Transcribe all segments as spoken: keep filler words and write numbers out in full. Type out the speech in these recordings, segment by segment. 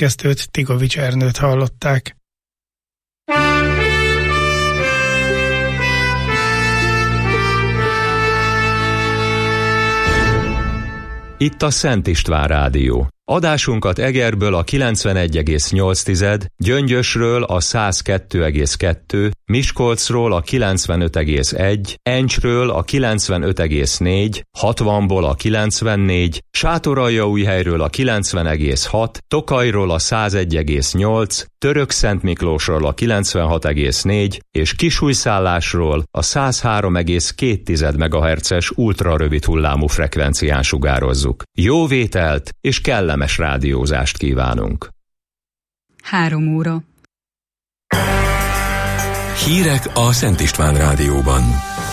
Szerkesztőt, Tigovics Ernőt hallották. Itt a Szent István Rádió. Adásunkat Egerből a kilencvenegy egész nyolc, Gyöngyösről a száz kettő egész kettő, Miskolcról a kilencvenöt egész egy, Encsről a kilencvenöt egész négy, hatvanból a kilencvennégy, Sátoraljaújhelyről a kilencven egész hat, Tokajról a száz egy egész nyolc, Törökszentmiklósról a kilencvenhat egész négy és Kisújszállásról a száz három egész két megahertzes ultrarövid hullámú frekvencián sugározzuk. Jó vételt és kellemes rádiózást kívánunk! Három óra. Hírek a Szent István Rádióban.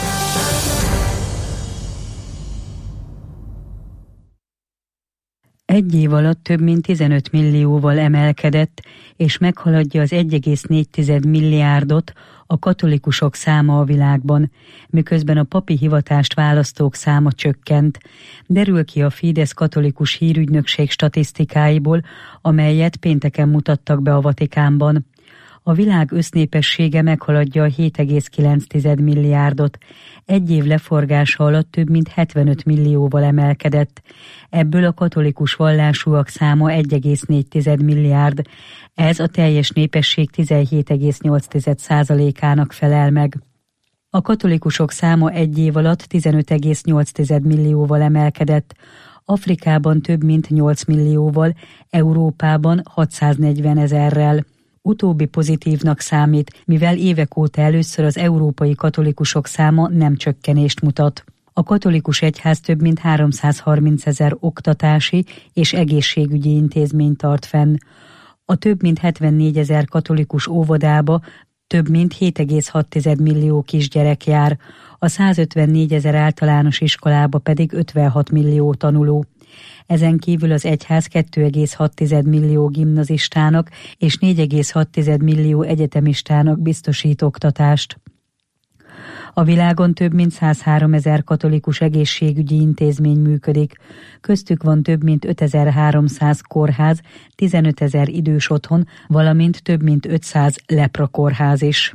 Egy év alatt több mint tizenöt millióval emelkedett, és meghaladja az egy egész négy milliárdot a katolikusok száma a világban, miközben a papi hivatást választók száma csökkent. Derül ki a Fidesz katolikus hírügynökség statisztikáiból, amelyet pénteken mutattak be a Vatikánban. A világ össznépessége meghaladja a hét egész kilenc milliárdot. Egy év leforgása alatt több mint hetvenöt millióval emelkedett. Ebből a katolikus vallásúak száma egy egész négy milliárd. Ez a teljes népesség tizenhét egész nyolc százalékának felel meg. A katolikusok száma egy év alatt tizenöt egész nyolc millióval emelkedett. Afrikában több mint nyolc millióval, Európában hatszáznegyven ezerrel. Utóbbi pozitívnak számít, mivel évek óta először az európai katolikusok száma nem csökkenést mutat. A katolikus egyház több mint háromszázharminc ezer oktatási és egészségügyi intézményt tart fenn. A több mint hetvennégy ezer katolikus óvodába több mint hét egész hat millió kisgyerek jár, a százötvennégy ezer általános iskolába pedig ötvenhat millió tanuló. Ezen kívül az egyház két egész hat millió gimnazistának és négy egész hat millió egyetemistának biztosít oktatást. A világon több mint százhárom ezer katolikus egészségügyi intézmény működik, köztük van több mint ötezer-háromszáz kórház, tizenöt ezer idős otthon, valamint több mint ötszáz leprakórház is.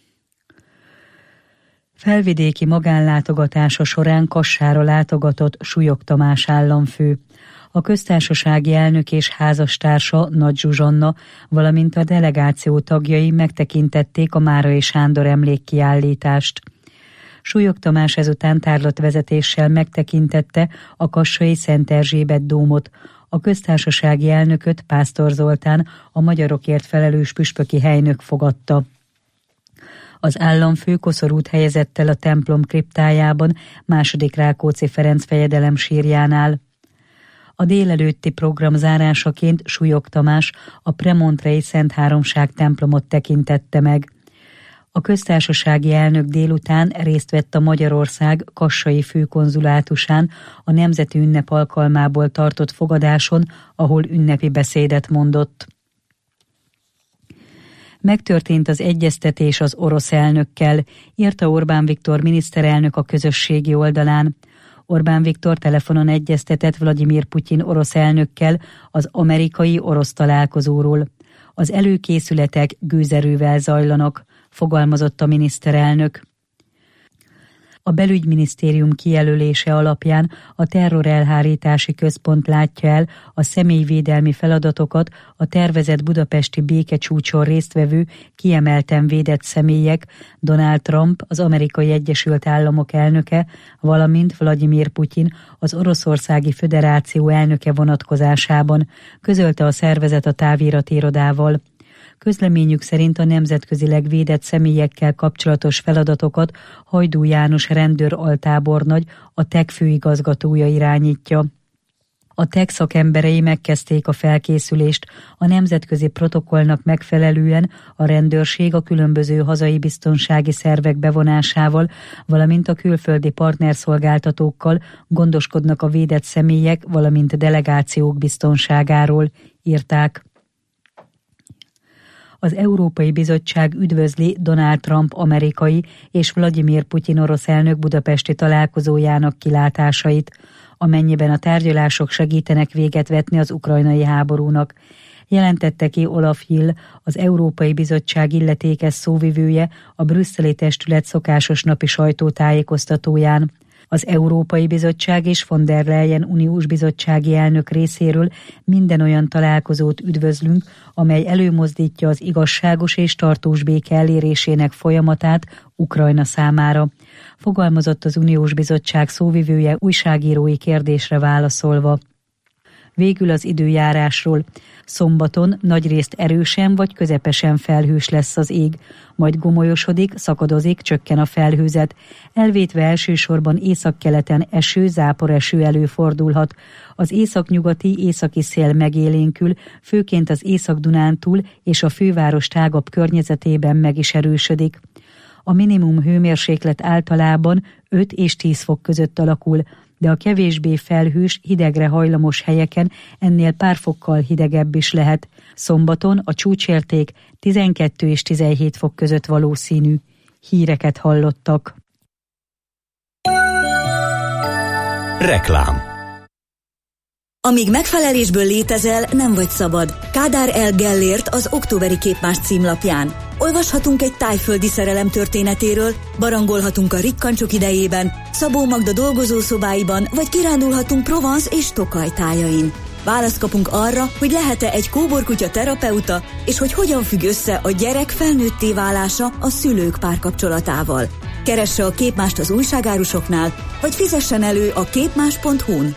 Felvidéki magánlátogatása során Kassára látogatott Súlyog Tamás államfő. A köztársasági elnök és házastársa, Nagy Zsuzsanna, valamint a delegáció tagjai megtekintették a Márai Sándor emlékkiállítást. Súlyog Tamás ezután tárlatvezetéssel megtekintette a kassai Szent Erzsébet dómot. A köztársasági elnököt Pásztor Zoltán, a magyarokért felelős püspöki helynök fogadta. Az államfő koszorút helyezett el a templom kriptájában, második Rákóczi Ferenc fejedelem sírjánál. A délelőtti program zárásaként Súlyog Tamás a Premontrei Szent Háromság templomot tekintette meg. A köztársasági elnök délután részt vett a Magyarország kassai főkonzulátusán a nemzeti ünnep alkalmából tartott fogadáson, ahol ünnepi beszédet mondott. Megtörtént az egyeztetés az orosz elnökkel, írta Orbán Viktor miniszterelnök a közösségi oldalán. Orbán Viktor telefonon egyeztetett Vladimir Putyin orosz elnökkel az amerikai-orosz találkozóról. Az előkészületek gőzerővel zajlanak, fogalmazott a miniszterelnök. A belügyminisztérium kijelölése alapján a terrorelhárítási központ látja el a személyvédelmi feladatokat a tervezett budapesti békecsúcson résztvevő kiemelten védett személyek, Donald Trump, az Amerikai Egyesült Államok elnöke, valamint Vladimir Putyin, az Oroszországi Föderáció elnöke vonatkozásában, közölte a szervezet a táviratirodával. Közleményük szerint a nemzetközileg védett személyekkel kapcsolatos feladatokat Hajdú János rendőr altábornagy, a té e ká főigazgatója irányítja. A té e ká szakemberei megkezdték a felkészülést, a nemzetközi protokollnak megfelelően a rendőrség a különböző hazai biztonsági szervek bevonásával, valamint a külföldi partnerszolgáltatókkal gondoskodnak a védett személyek, valamint delegációk biztonságáról, írták. Az Európai Bizottság üdvözli Donald Trump amerikai és Vladimir Putyin orosz elnök budapesti találkozójának kilátásait, amennyiben a tárgyalások segítenek véget vetni az ukrajnai háborúnak. jelentette ki Olaf Hill, az Európai Bizottság illetékes szóvivője a brüsszeli testület szokásos napi sajtótájékoztatóján. Az Európai Bizottság és von der Leyen uniós bizottsági elnök részéről minden olyan találkozót üdvözlünk, amely előmozdítja az igazságos és tartós béke elérésének folyamatát Ukrajna számára. Fogalmazott az uniós bizottság szóvivője újságírói kérdésre válaszolva. Végül az időjárásról. Szombaton nagyrészt erősen vagy közepesen felhős lesz az ég, majd gomolyosodik, szakadozik, csökken a felhőzet. Elvétve elsősorban északkeleten eső, záporeső előfordulhat. Az északnyugati északi szél megélénkül, főként az Észak-Dunántúl és a főváros tágabb környezetében meg is erősödik. A minimum hőmérséklet általában öt és tíz fok között alakul, de a kevésbé felhős, hidegre hajlamos helyeken ennél pár fokkal hidegebb is lehet. Szombaton a csúcsérték tizenkét és tizenhét fok között valószínű. Híreket hallottak. Reklám. Amíg megfelelésből létezel, nem vagy szabad. Kádár L. Gellért az októberi Képmás címlapján. Olvashatunk egy tájföldi szerelem történetéről, barangolhatunk a rikkancsok idejében, Szabó Magda dolgozószobáiban, vagy kirándulhatunk Provence és Tokaj tájain. Választ kapunk arra, hogy lehet-e egy kóborkutya terapeuta, és hogy hogyan függ össze a gyerek felnőtté válása a szülők párkapcsolatával. Keresse a Képmást az újságárusoknál, vagy fizessen elő a képmás pont hu-n.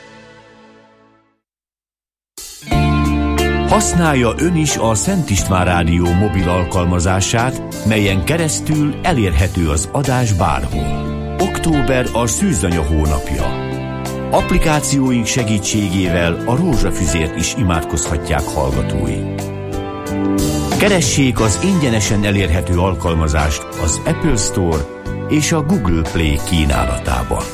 Használja ön is a Szent István Rádió mobil alkalmazását, melyen keresztül elérhető az adás bárhol. Október a szűzanya hónapja. Applikációink segítségével a rózsafüzért is imádkozhatják hallgatóink. Keressék az ingyenesen elérhető alkalmazást az Apple Store és a Google Play kínálatában.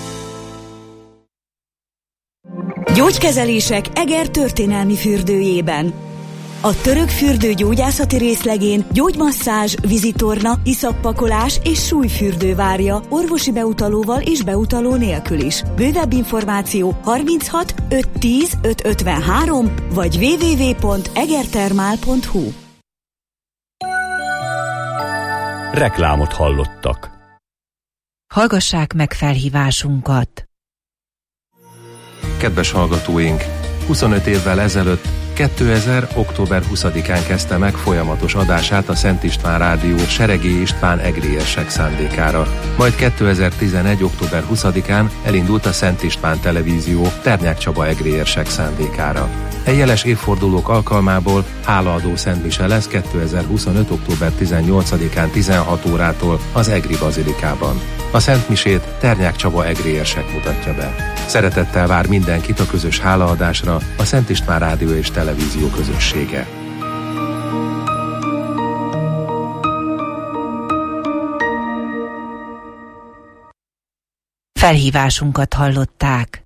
Gyógykezelések Eger történelmi fürdőjében. A török fürdő gyógyászati részlegén gyógymasszázs, vízitorna, iszappakolás és súlyfürdő várja orvosi beutalóval és beutaló nélkül is. Bővebb információ harminchat ötszáz tíz ötszázötvenhárom vagy double-u double-u double-u pont egertermál pont hu. Reklámot hallottak. Hallgassák meg felhívásunkat! Kedves hallgatóink! huszonöt évvel ezelőtt, kétezer. október huszadikán kezdte meg folyamatos adását a Szent István Rádió Seregély István egrérsek szándékára. Majd kétezer-tizenegy. október huszadikán elindult a Szent István Televízió Ternyák Csaba egrérsek szándékára. E jeles évfordulók alkalmából hálaadó szentmise lesz kétezer-huszonöt. október tizennyolcadikán tizenhat órától az Egri Bazilikában. A szentmisét Ternyák Csaba egrérsek mutatja be. Szeretettel vár mindenkit a közös hálaadásra a Szent István Rádió és Televízió közössége. Felhívásunkat hallották.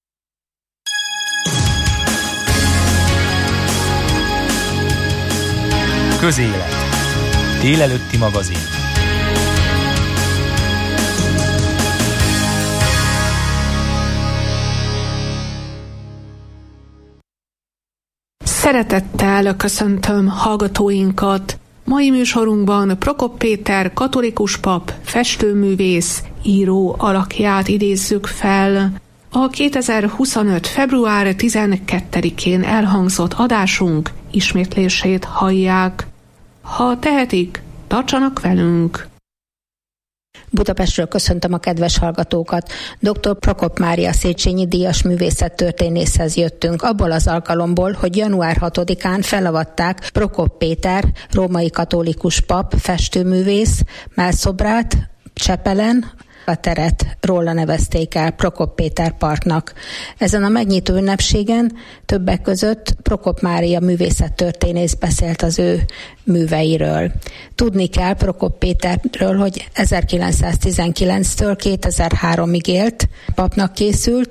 Közélet. Délelőtti magazin. Szeretettel köszöntöm hallgatóinkat. Mai műsorunkban Prokop Péter katolikus pap, festőművész, író alakját idézzük fel. A kétezer-huszonöt. február tizenkettedikén elhangzott adásunk ismétlését hallják. Ha tehetik, tartsanak velünk! Budapestről köszöntöm a kedves hallgatókat. doktor Prokop Mária Széchenyi díjas művészettörténészhez jöttünk abból az alkalomból, hogy január hatodikán felavatták Prokop Péter, római katolikus pap, festőművész, mellszobrát Csepelen. A teret róla nevezték el Prokop Péter Parknak. Ezen a megnyitó ünnepségen többek között Prokop Mária művészettörténész beszélt az ő műveiről. Tudni kell Prokop Péterről, hogy ezerkilencszáztizenkilenctől kétezer-háromig élt, papnak készült,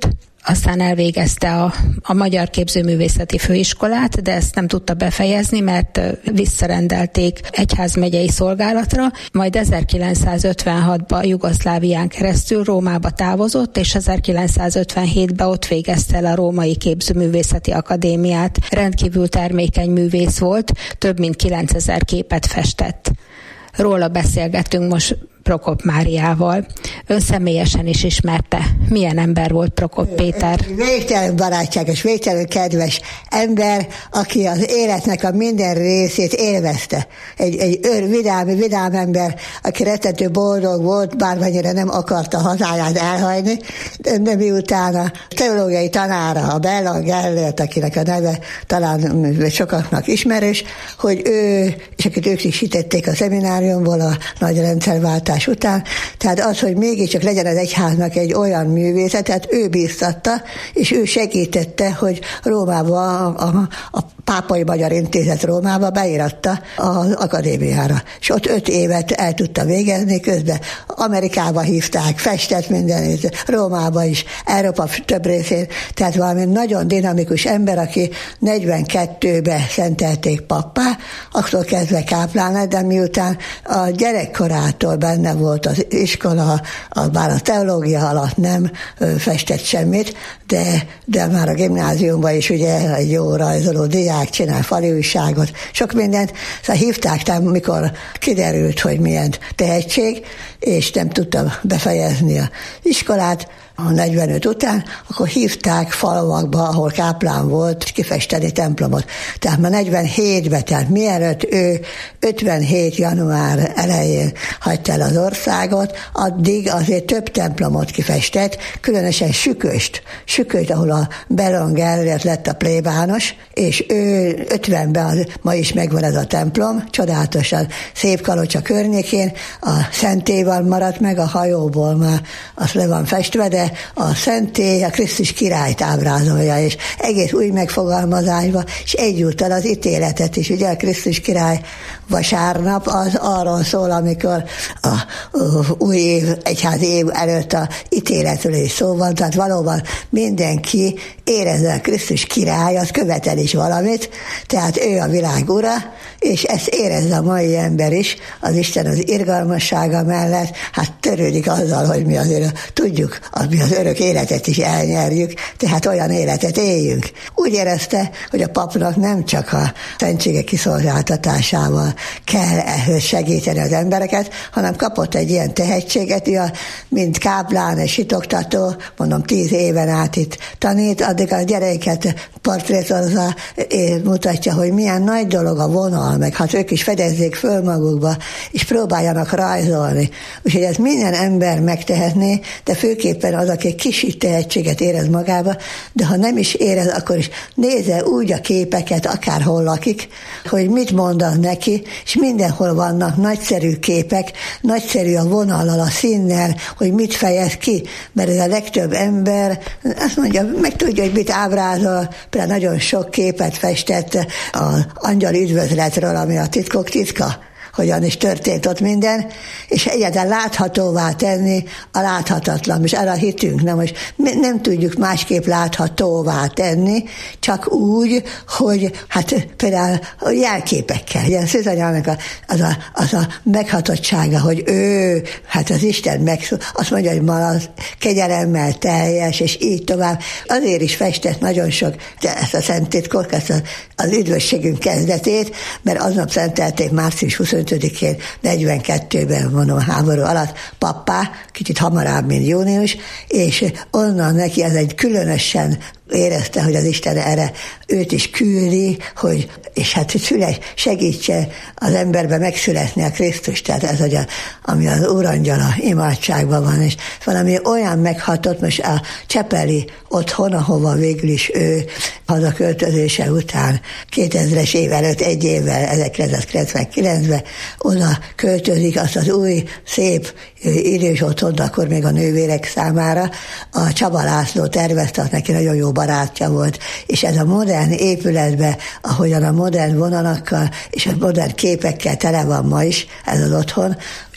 aztán elvégezte a, a Magyar Képzőművészeti Főiskolát, de ezt nem tudta befejezni, mert visszarendelték egyházmegyei szolgálatra, majd ezerkilencszázötvenhatban Jugoszlávián keresztül Rómába távozott, és ezerkilencszázötvenhétben ott végezte el a Római Képzőművészeti Akadémiát. Rendkívül termékeny művész volt, több mint kilencezer képet festett. Róla beszélgetünk most Prokop Máriával. Ön személyesen is ismerte. Milyen ember volt Prokop Péter? Végtelenül barátságos, végtelenül kedves ember, aki az életnek a minden részét élvezte. Egy, egy ör, vidám, vidám ember, aki rettető boldog volt, bármennyire nem akarta hazáját elhagyni, de miután a teológiai tanára, a Bellon Gellért, akinek a neve talán sokaknak ismerős, hogy ő, és akit ők is hitették a szemináriumból a nagy rendszerváltás után, tehát az, hogy mégiscsak legyen az egyháznak egy olyan művészet, tehát ő bíztatta, és ő segítette, hogy Rómába, a, a, a Pápai Magyar Intézet Rómába beíratta az akadémiára. És ott öt évet el tudta végezni, közben Amerikába hívták, festett mindenét, Rómába is, Európa több részén, tehát valami nagyon dinamikus ember, aki negyvenkettőben szentelték pappá, akkor kezdve káplán lett, de miután a gyerekkorától benne volt az iskola, a, bár a teológia alatt nem ö, festett semmit, de, de már a gimnáziumban is ugye egy jó rajzoló diák csinál fali újságot, sok mindent, szóval hívták, tehát mikor kiderült, hogy milyen tehetség, és nem tudta befejezni az iskolát, a negyvenöt után, akkor hívták falvakba, ahol káplán volt, kifesteni templomot. Tehát már negyvenhétben, tehát mielőtt ő ötvenhét január elején hagyta el az országot, addig azért több templomot kifestett, különösen Süköst. Süköst, ahol a Bellon Gellért lett a plébános, és ő ötvenben, az, ma is megvan ez a templom, csodálatosan szép Kalocsa környékén, a szentélyval maradt meg, a hajóból már azt le van festve, de a szentély a Krisztus királyt ábrázolja, és egész új megfogalmazásba, és egyúttal az ítéletet is. Ugye a Krisztus király vasárnap az arról szól, amikor a, a új év, egyházi év előtt a ítéletről is szó van, tehát valóban mindenki érezze, a Krisztus király, az követel is valamit, tehát ő a világ ura, és ezt érezze a mai ember is, az Isten az irgalmassága mellett, hát törődik azzal, hogy mi azért tudjuk, az mi az örök életet is elnyerjük, tehát olyan életet éljünk. Úgy érezte, hogy a papnak nem csak a szentségek kiszolgáltatásával kell ehhez segíteni az embereket, hanem kapott egy ilyen tehetséget, mint káplán és hitoktató, mondom, tíz éven át itt tanít, addig a gyerekeket portrétozza, mutatja, hogy milyen nagy dolog a vonal, meg hát ők is fedezzék föl magukba, és próbáljanak rajzolni. Úgyhogy ez minden ember megtehetné, de főképpen az, aki kis tehetséget érez magába, de ha nem is érez, akkor is nézze úgy a képeket, akárhol lakik, hogy mit mondanak neki, és mindenhol vannak nagyszerű képek, nagyszerű a vonallal, a színnel, hogy mit fejez ki, mert ez a legtöbb ember azt mondja, meg tudja, hogy mit ábrázol, például nagyon sok képet festett az angyal üdvözletről, ami a titkok titka, hogyan is történt ott minden, és egyáltalán láthatóvá tenni a láthatatlan, és arra hitünk, na most nem tudjuk másképp láthatóvá tenni, csak úgy, hogy hát például a jelképekkel, ugye a Szűzanyának a, az, a, az a meghatottsága, hogy ő, hát az Isten meg, azt mondja, hogy ma az kegyelemmel teljes, és így tovább. Azért is festett nagyon sok ezt a szent titkot, ezt a, az üdvösségünk kezdetét, mert aznap szentelték március huszonötödikén negyvenkettőben, mondom, háború alatt pappá, kicsit hamarabb, mint június, és onnan neki ez egy különösen érezte, hogy az Isten erre őt is küldi, hogy, és hát szüles, segítse az emberbe megszületni a Krisztus, tehát ez, hogy a, ami az Úrangyala imádságban van, és valami olyan meghatott, most a Csepeli otthon, ahova végül is ő hazaköltözése után kétezres év előtt, egy évvel, ezerkilencszázkilencvenkilencben oda költözik, azt az új, szép idős otthont, akkor még a nővérek számára a Csaba László tervezte, neki nagyon jó barátja volt, és ez a modern épületben, ahogyan a modern vonalakkal és a modern képekkel tele van ma is, ez az otthon,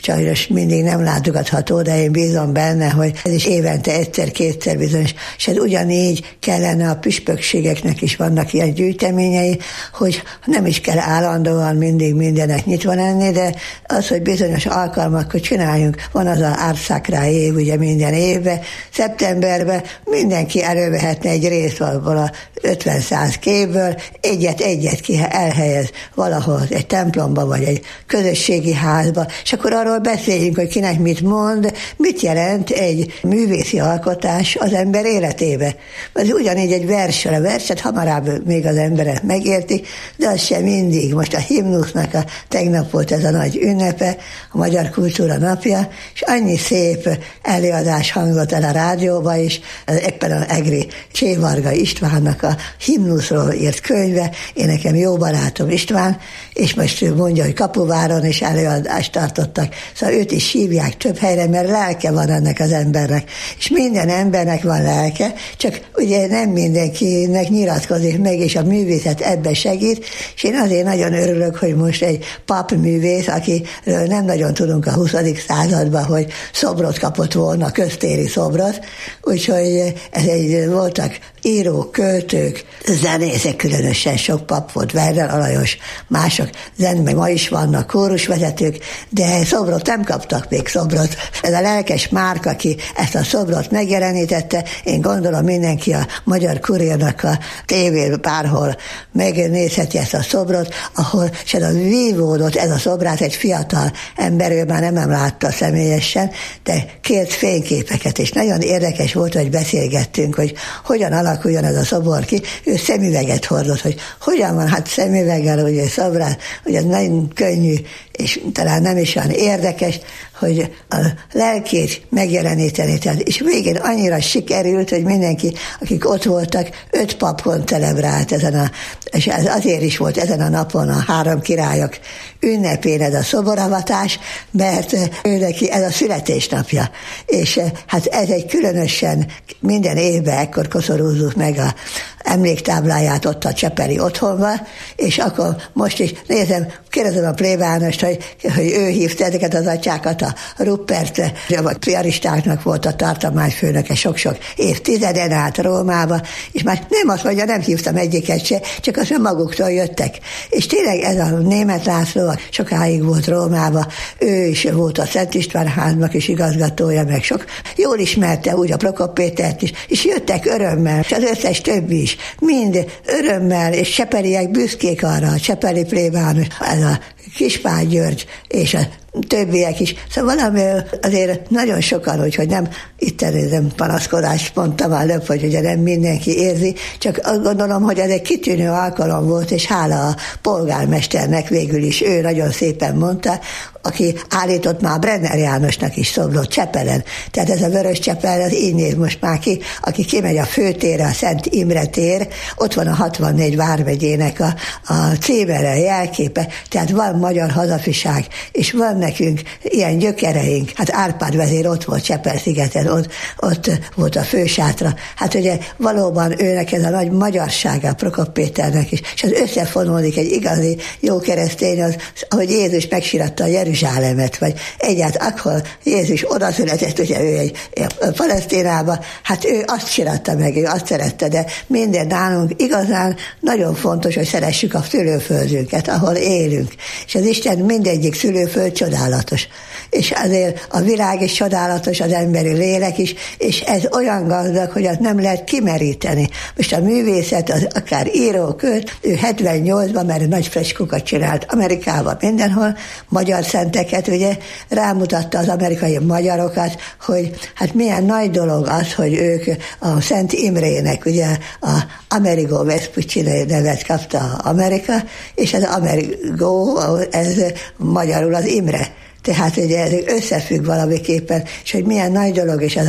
sajnos mindig nem látogatható, de én bízom benne, hogy ez is évente egyszer-kétszer bizonyos, és ez ugyanígy kellene a püspökségeknek is vannak ilyen gyűjteményei, hogy nem is kell állandóan mindig mindenek nyitva lenni, de az, hogy bizonyos alkalmakkor csináljunk, van az a Árszákrá év, ugye minden évben, szeptemberben mindenki elővehetne egy részt valahol a ötven-száz képből, egyet-egyet ki elhelyez valahol egy templomba, vagy egy közösségi házba, és akkor arról beszéljünk, hogy kinek mit mond, mit jelent egy művészi alkotás az ember életébe. Ez ugyanígy egy versre, a verset hamarabb még az emberek megértik, de az sem mindig. Most a himnusznak a tegnap volt ez a nagy ünnepe, a Magyar Kultúra Napja, és annyi szép előadás hangzott el a rádióba is, éppen az egri Csévarga Istvánnak a himnuszról írt könyve, én nekem jó barátom István, és most mondja, hogy Kapuváron is előadást tartottak, szóval őt is hívják több helyre, mert lelke van ennek az embernek, és minden embernek van lelke, csak ugye nem mindenkinek nyilatkozik meg, és a művészet ebbe segít, és én azért nagyon örülök, hogy most egy papművész, akiről nem nagyon tudunk a huszadik században, hogy szobrot kapott volna, köztéri szobrot, úgyhogy ez egy, voltak írók, költők, zenészek, különösen sok pap volt, Werner Alajos, mások zen, meg ma is vannak kórusvezetők, de szobrot nem kaptak még szobrot. Ez a lelkes Márk, aki ezt a szobrot megjelenítette, én gondolom mindenki a Magyar Kurírnak a tévén bárhol megnézheti ezt a szobrot, ahol se a vívódott ez a szobrát egy fiatal ember, ő már nem látta személyesen, de kért fényképeket, és nagyon érdekes volt, hogy beszélgettünk, hogy hogyan alakuljon ez a szobor ki. Ő szemüveget hordott, hogy hogyan van, hát szemüveggel, ugye szobrát, ugye nagyon könnyű, és talán nem is olyan érdekes, hogy a lelkét megjeleníteni. Tehát, és végén annyira sikerült, hogy mindenki, akik ott voltak, öt papon celebrált ezen a, és ez azért is volt ezen a napon a három királyok ünnepén ez a szoboravatás, mert ő neki ez a születésnapja. És hát ez egy különösen minden évben ekkor koszorúzzuk meg a emléktábláját ott a Csepeli otthonban, és akkor most is nézem, kérdezem a plébánost, hogy, hogy ő hívta ezeket az atyákat, a Ruppert, a piaristáknak volt a tartományfőnöke sok-sok évtizeden át Rómába, és már nem azt mondja, nem hívtam egyiket se, csak azt, hogy maguktól jöttek. És tényleg ez a Németh László sokáig volt Rómába, ő is volt a Szent István háznak is igazgatója, meg sok. Jól ismerte úgy a Prokop Pétert is, és jöttek örömmel, és az összes többi is, mind örömmel, és csepeliek büszkék arra, a csepeli plébános, ez a Kispál György, és a többiek is. Szóval valami azért nagyon sokan, hogy nem itt nem panaszkodást mondtam előbb, hogy ugye nem mindenki érzi, csak azt gondolom, hogy ez egy kitűnő alkalom volt, és hála a polgármesternek végül is, ő nagyon szépen mondta, aki állított már Brenner Jánosnak is szobrot Csepelen. Tehát ez a Vörös Csepel, az így néz most már ki, aki kimegy a főtérre, a Szent Imre tér, ott van a hatvannégy vármegyének a, a címere, jelképe, tehát van magyar hazafiság, és van nekünk ilyen gyökereink. Hát Árpád vezér ott volt Csepel-szigeten, ott, ott volt a fősátra. Hát ugye valóban őnek ez a nagy magyarsága, Prokop Péternek is, és az összefonódik egy igazi jó keresztény, az, ahogy Jézus megsiratta a Jeruzsálemet, vagy egyáltalán akkor Jézus oda született, ugye ő egy, egy Palesztinába, hát ő azt siratta meg, ő azt szerette, de minden nálunk igazán nagyon fontos, hogy szeressük a szülőföldünket, ahol élünk. És az Isten mindegyik szülőföld csodálatos. És azért a világ is csodálatos, az emberi lélek is, és ez olyan gazdag, hogy azt nem lehet kimeríteni. Most a művészet, az akár író, költ, ő hetvennyolcban, mert nagy freskókat csinált Amerikában, mindenhol, magyar szenteket, ugye rámutatta az amerikai magyarokat, hogy hát milyen nagy dolog az, hogy ők a Szent Imrének, ugye a Amerigo Vespucci nevet kapta Amerika, és az Amerigo, ez magyarul az Imre. Tehát ugye ez összefügg valamiképpen, és hogy milyen nagy dolog, és ez a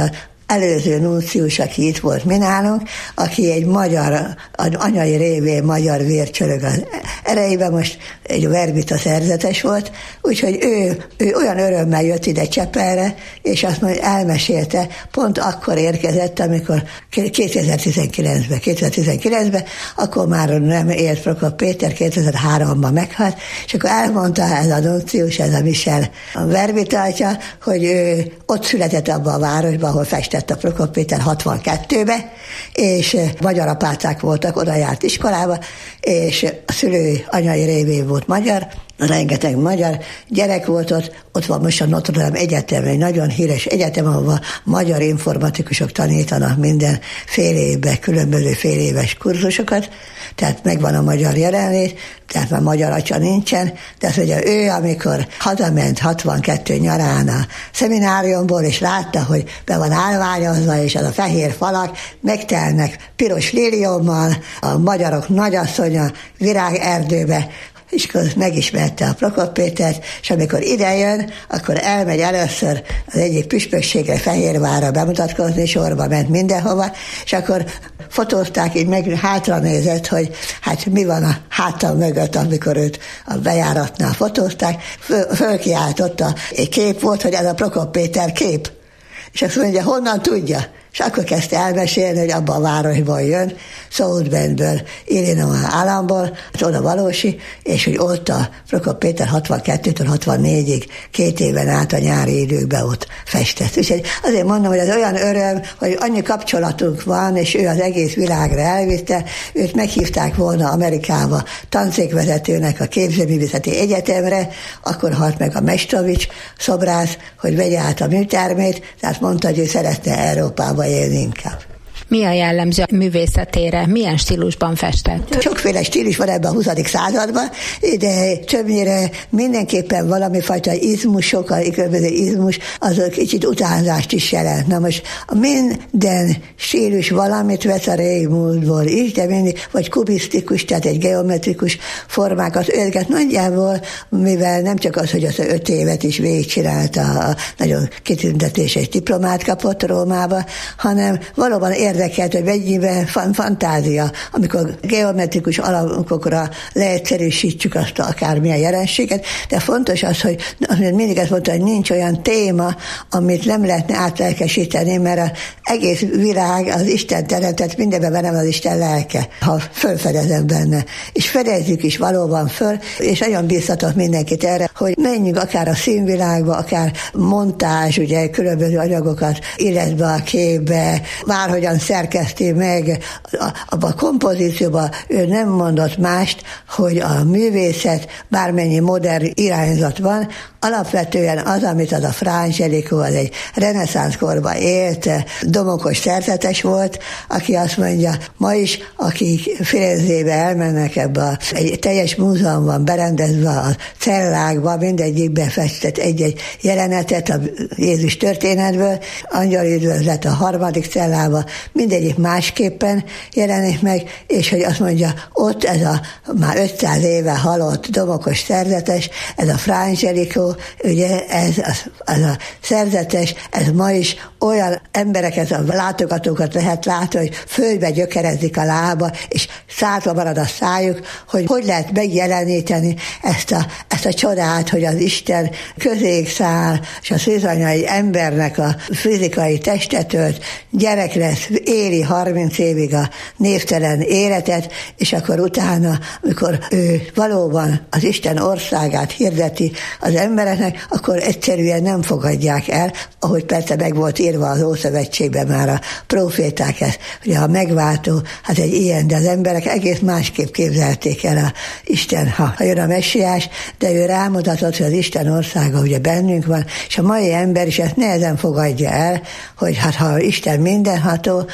előző nuncius, aki itt volt mi nálunk, aki egy magyar, anyai révén magyar vércsörög az erejében, most egy verbita szerzetes volt, úgyhogy ő, ő olyan örömmel jött ide Csepelre, és azt mondja, elmesélte, pont akkor érkezett, amikor kétezer-tizenkilencben, kétezer-tizenkilencben, akkor már nem élt Prokop Péter, kétezer-háromban meghalt, és akkor elmondta ez a nuncius, ez a Michel a verbita atya, hogy ő ott született abban a városban, ahol festett a Prokop Péter hatvankettőbe, és magyar apácák voltak, oda járt iskolába, és a szülő anyai révén volt magyar, rengeteg magyar gyerek volt ott, ott van most a Notre Dame Egyetem, egy nagyon híres egyetem, ahol magyar informatikusok tanítanak minden fél évben, különböző fél éves kurzusokat, tehát megvan a magyar jelenlét, tehát már magyar atya nincsen, de azt mondja, ő amikor hazament hatvankettő nyarán a szemináriumból, és látta, hogy be van állványozva, és az a fehér falak megtelnek piros líliommal, a magyarok nagyasszonya virágerdőbe, és akkor megismerte a Prokop Pétert, és amikor idejön, akkor elmegy először az egyik püspökségre, Fehérvárra bemutatkozni, sorba ment mindenhova, és akkor fotózták, így meg hátra nézett, hogy hát mi van a hátal mögött, amikor őt a bejáratnál fotózták, Föl, fölkiáltotta, egy kép volt, hogy ez a Prokop Péter kép. És azt mondja, honnan tudja? És akkor kezdte elmesélni, hogy abban a városból jön, South Bendből, Illinois államból, oda valósi, és hogy ott a Prokop Péter hatvankettőtől hatvannégyig két éven át a nyári időkben ott festett. Úgyhogy azért mondom, hogy az olyan öröm, hogy annyi kapcsolatunk van, és ő az egész világra elvitte, őt meghívták volna Amerikába tanszékvezetőnek a Képzőművészeti Egyetemre, akkor halt meg a Mestovics szobrász, hogy vegye át a műtermét, tehát mondta, hogy ő szeretne Európába élni inkább. Mi a jellemző a művészetére? Milyen stílusban festett? Sokféle stílus van ebben a huszadik században, de többnyire mindenképpen valami fajta izmusok, a különböző izmus, azok kicsit utánzást is jelent. Na most a minden stílus valamit vesz a régmúltból is, de mindig, vagy kubisztikus, tehát egy geometrikus formákat, őket nagyjából, mivel nem csak az, hogy az öt évet is végigcsinálta, a nagyon kitüntetéses diplomát kapott Rómába, hanem valóban érdekelt, hogy mennyiben fan, fantázia, amikor geometrikus alapokra leegyszerűsítsük azt akármilyen jelenséget, de fontos az, hogy mindig ezt mondta, hogy nincs olyan téma, amit nem lehetne átlelkesíteni, mert az egész világ az Isten teremtett, mindenben benne van az Isten lelke, ha fölfedezem benne. És fedezzük is valóban föl, és nagyon bíztatok mindenkit erre, hogy menjünk akár a színvilágba, akár montázs, ugye különböző anyagokat illet be a képbe, bárhogyan szerkeszti meg, abban a kompozícióban ő nem mondott mást, hogy a művészet, bármennyi modern irányzat van, alapvetően az, amit az a Fra Angelico, az egy reneszánszkorban élt, domokos szerzetes volt, aki azt mondja, ma is, akik Firenzébe elmennek ebbe a, egy teljes múzeum van berendezve a cellákba, mindegyikben festett egy-egy jelenetet a Jézus történetből, angyali üdvözlet a harmadik cellába, mindegyik másképpen jelenik meg, és hogy azt mondja, ott ez a már ötszáz éve halott domokos szerzetes, ez a Fra Angelico, ugye ez, az, az a szerzetes, ez ma is olyan embereket, a látogatókat lehet látni, hogy földbe gyökerezik a lába, és szátva marad a szájuk, hogy hogy lehet megjeleníteni ezt a, ezt a csodát, hogy az Isten közéig száll, és a szűzanyai embernek a fizikai testet ölt, gyerek lesz, éli harminc évig a névtelen életet, és akkor utána, amikor ő valóban az Isten országát hirdeti az embereknek, akkor egyszerűen nem fogadják el, ahogy persze meg volt írva az Ószövetségben már a proféták ezt, hogy a megváltó, hát egy ilyen, de az emberek egész másképp képzelték el a Isten, ha, ha jön a messiás, de ő rámutatott, hogy az Isten országa ugye bennünk van, és a mai ember is ezt nehezen fogadja el, hogy hát ha Isten mindenható,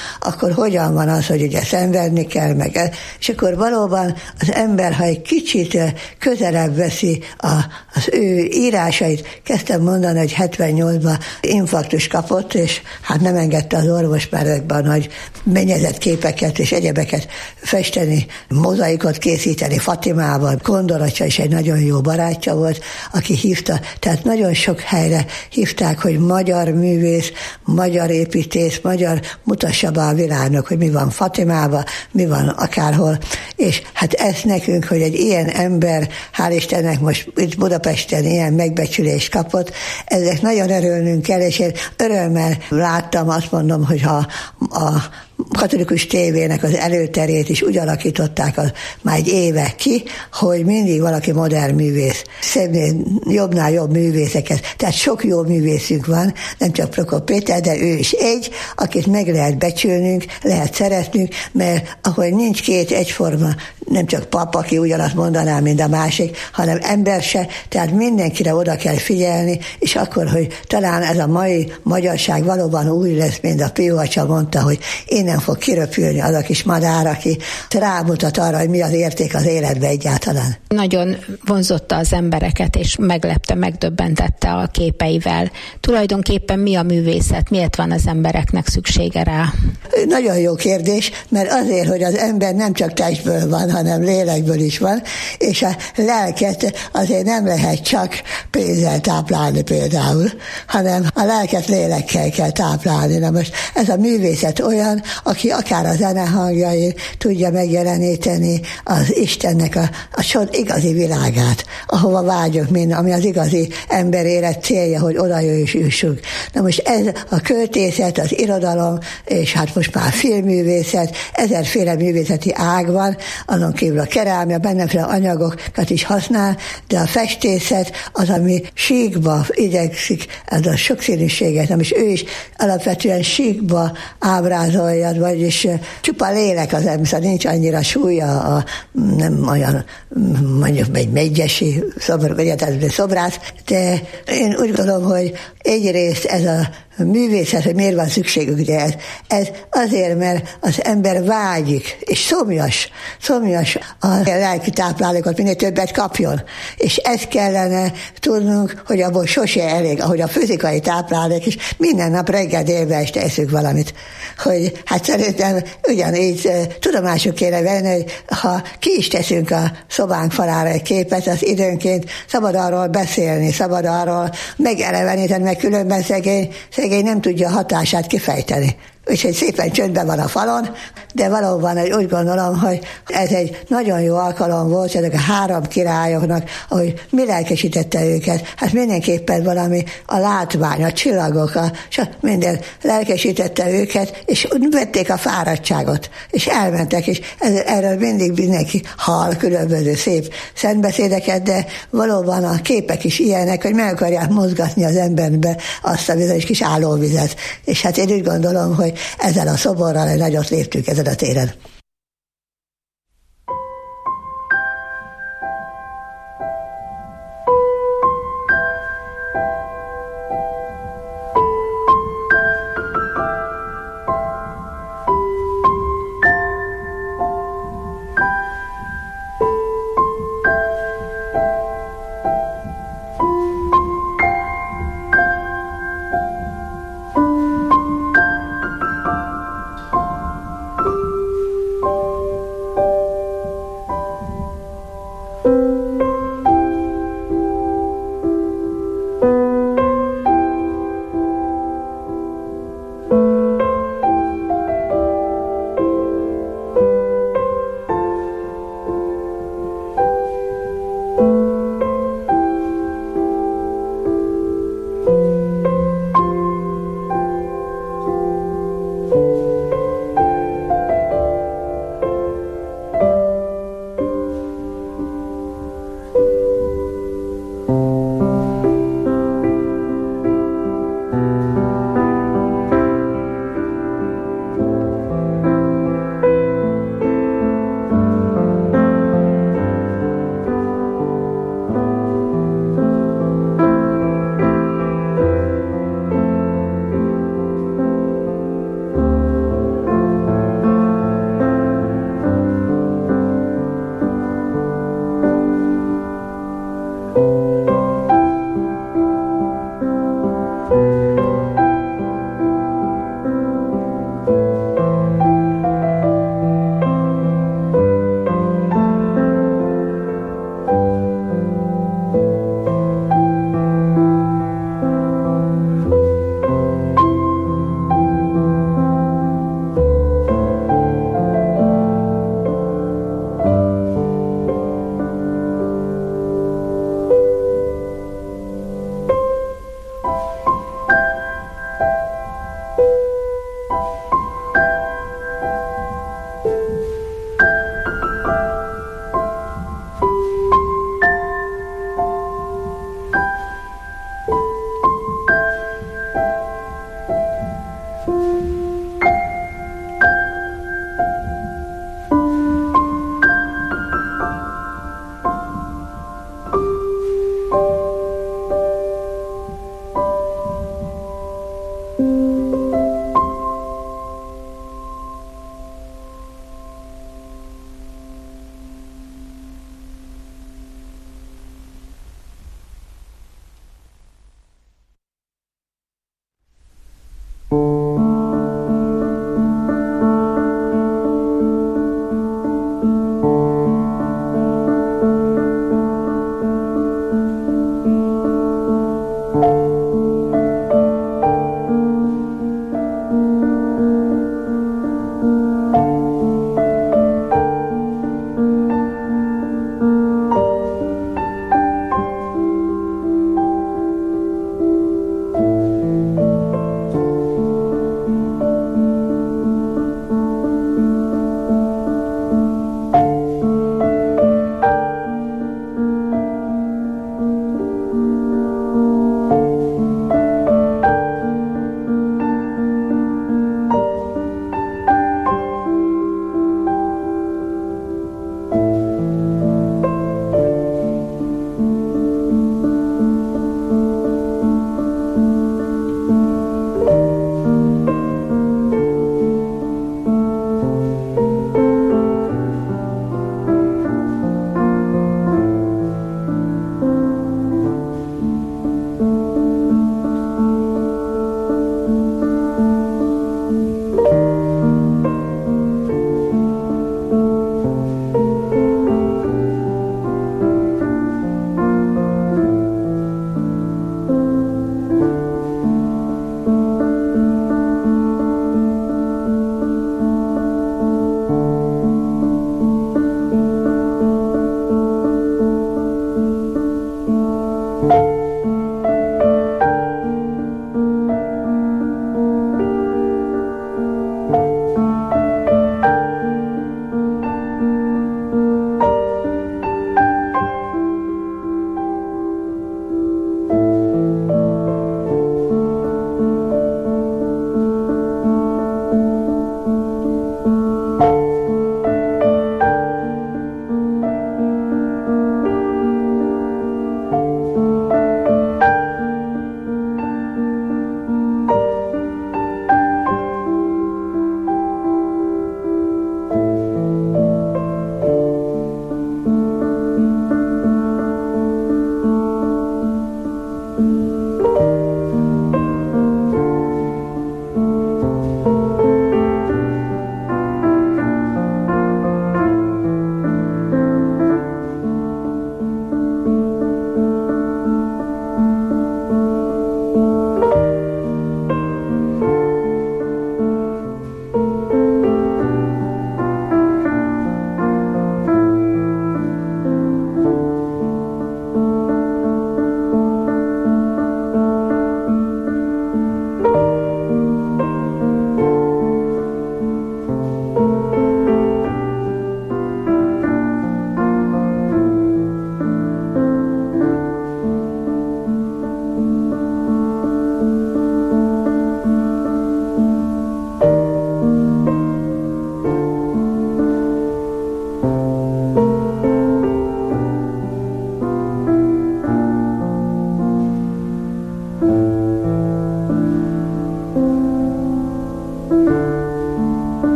akkor hogyan van az, hogy ugye szenvedni kell, meg, és akkor valóban az ember, ha egy kicsit közelebb veszi a, az ő írásait, kezdtem mondani, hogy hetvennyolcban infarktus kapott, és hát nem engedte az orvos már ezekben a nagy mennyezett képeket és egyebeket festeni, mozaikot készíteni Fatimával. Kondoracsa is egy nagyon jó barátja volt, aki hívta, tehát nagyon sok helyre hívták, hogy magyar művész, magyar építész, magyar mutassa be a világnak, hogy mi van Fatimában, mi van akárhol, és hát ez nekünk, hogy egy ilyen ember, hál' Istennek most itt Budapesten ilyen megbecsülést kapott, ezek nagyon örülnünk kell, és én örömmel láttam, azt mondom, hogy ha a katolikus tévének az előterét is úgy alakították az, már egy éve ki, hogy mindig valaki modern művész. Szebbnél jobbnál jobb művészeket. Tehát sok jó művészünk van, nem csak Prokop Péter, de ő is egy, akit meg lehet becsülnünk, lehet szeretnünk, mert ahogy nincs két egyforma, nem csak pap, aki ugyanazt mondaná, mint a másik, hanem ember se, tehát mindenkire oda kell figyelni, és akkor, hogy talán ez a mai magyarság valóban úgy lesz, mint a Pióacsa mondta, hogy én nem fog kiröpülni az a kis madár, aki rámutat arra, hogy mi az érték az életben egyáltalán. Nagyon vonzotta az embereket, és meglepte, megdöbbentette a képeivel. Tulajdonképpen mi a művészet? Miért van az embereknek szüksége rá? Nagyon jó kérdés, mert azért, hogy az ember nem csak testből van, hanem lélekből is van, és a lelket azért nem lehet csak pénzzel táplálni például, hanem a lelket lélekkel kell táplálni. Na most ez a művészet olyan, aki akár a zenehangjain tudja megjeleníteni az Istennek a, a csod igazi világát, ahova vágyok minden, ami az igazi ember élet célja, hogy oda jussunk. Na most ez a költészet, az irodalom, és hát most már filmművészet, ezerféle művészeti ág van, azon kívül a kerámia, bennemféle anyagokat is használ, de a festészet az, ami síkba igyekszik, ez a sokszínűséget, nem is ő is alapvetően síkba ábrázolja, vagyis csupa lélek az ember, nincs annyira súlya, a, nem olyan mondjuk egy megyesi szobor, vagy egyáltalán szobrász, de én úgy gondolom, hogy egyrészt ez a művészet, hogy miért van szükségük, ugye ez, ez azért, mert az ember vágyik, és szomjas, szomjas a lelki táplálékot, minél többet kapjon. És ezt kellene tudnunk, hogy abból sose elég, ahogy a fizikai táplálék is, minden nap reggel délbe este eszünk valamit. Hogy hát szerintem ugyanígy tudomásul kéne venni, hogy ha ki is teszünk a szobánk falára egy képet, az időnként szabad arról beszélni, szabad arról megeleveníteni, meg különben szegény, szegény nem tudja a hatását kifejteni. Úgyhogy szépen csöndben van a falon, de valóban úgy gondolom, hogy ez egy nagyon jó alkalom volt ezek a három királyoknak, ahogy mi lelkesítette őket. Hát mindenképpen valami a látvány, a csillagok, a, minden lelkesítette őket, és vették a fáradtságot, és elmentek, és ez, erről mindig mindenki hall különböző szép szentbeszédeket, de valóban a képek is ilyenek, hogy meg akarják mozgatni az emberbe azt a bizonyos kis állóvizet. És hát én úgy gondolom, hogy ezzel a szoborral egy nagyot léptünk ezen a téren.